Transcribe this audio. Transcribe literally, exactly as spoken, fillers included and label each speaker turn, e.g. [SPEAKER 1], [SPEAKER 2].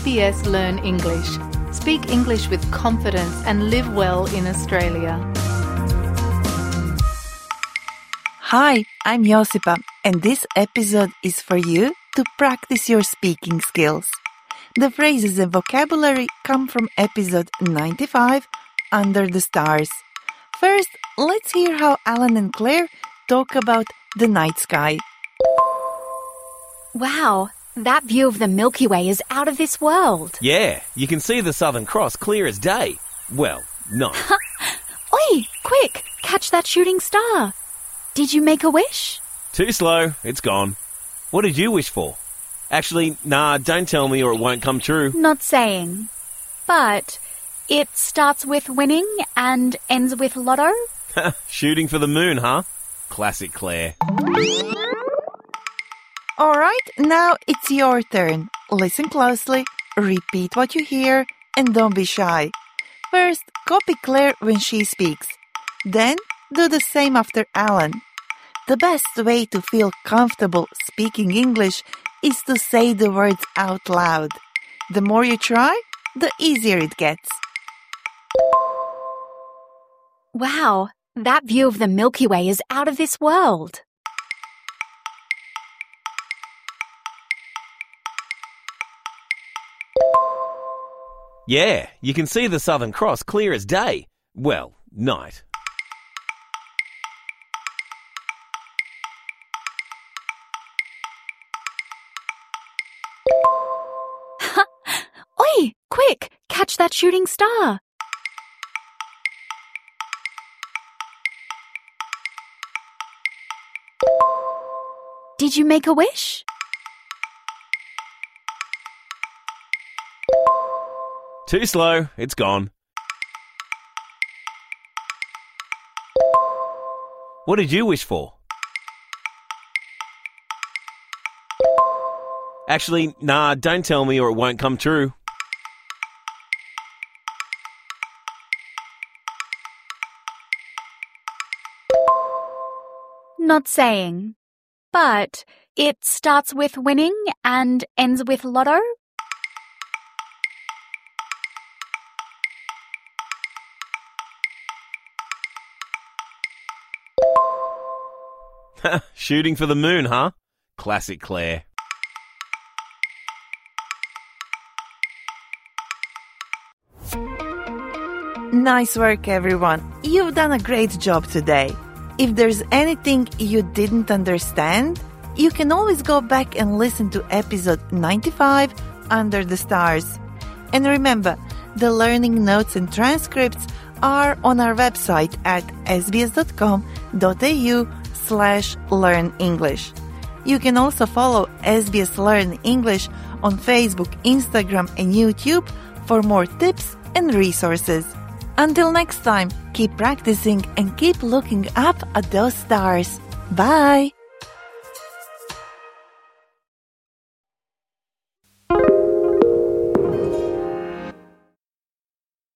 [SPEAKER 1] B S Learn English. Speak English with confidence and live well in Australia.
[SPEAKER 2] Hi, I'm Josipa, and this episode is for you to practice your speaking skills. The phrases and vocabulary come from episode ninety-five, Under the Stars. First, let's hear how Alan and Claire talk about the night sky.
[SPEAKER 3] Wow, that view of the Milky Way is out of this world.
[SPEAKER 4] Yeah, you can see the Southern Cross clear as day. Well, no.
[SPEAKER 3] Oi, quick, catch that shooting star. Did you make a wish?
[SPEAKER 4] Too slow, it's gone. What did you wish for? Actually, nah, don't tell me or it won't come true.
[SPEAKER 3] Not saying. But it starts with winning and ends with lotto?
[SPEAKER 4] Shooting for the moon, huh? Classic Claire.
[SPEAKER 2] Alright, now it's your turn. Listen closely, repeat what you hear, and don't be shy. First, copy Claire when she speaks. Then, do the same after Alan. The best way to feel comfortable speaking English is to say the words out loud. The more you try, the easier it gets.
[SPEAKER 3] Wow, that view of the Milky Way is out of this world.
[SPEAKER 4] Yeah, you can see the Southern Cross clear as day. Well, night.
[SPEAKER 3] Oi, quick, catch that shooting star. Did you make a wish?
[SPEAKER 4] Too slow, it's gone. What did you wish for? Actually, nah, don't tell me or it won't come true.
[SPEAKER 3] Not saying. But it starts with winning and ends with lotto?
[SPEAKER 4] Shooting for the moon, huh? Classic Claire.
[SPEAKER 2] Nice work, everyone. You've done a great job today. If there's anything you didn't understand, you can always go back and listen to episode ninety-five, Under the Stars. And remember, the learning notes and transcripts are on our website at sbs.com.au slash learn English. You can also follow S B S Learn English on Facebook, Instagram, and YouTube for more tips and resources. Until next time, keep practicing and keep looking up at those stars. Bye!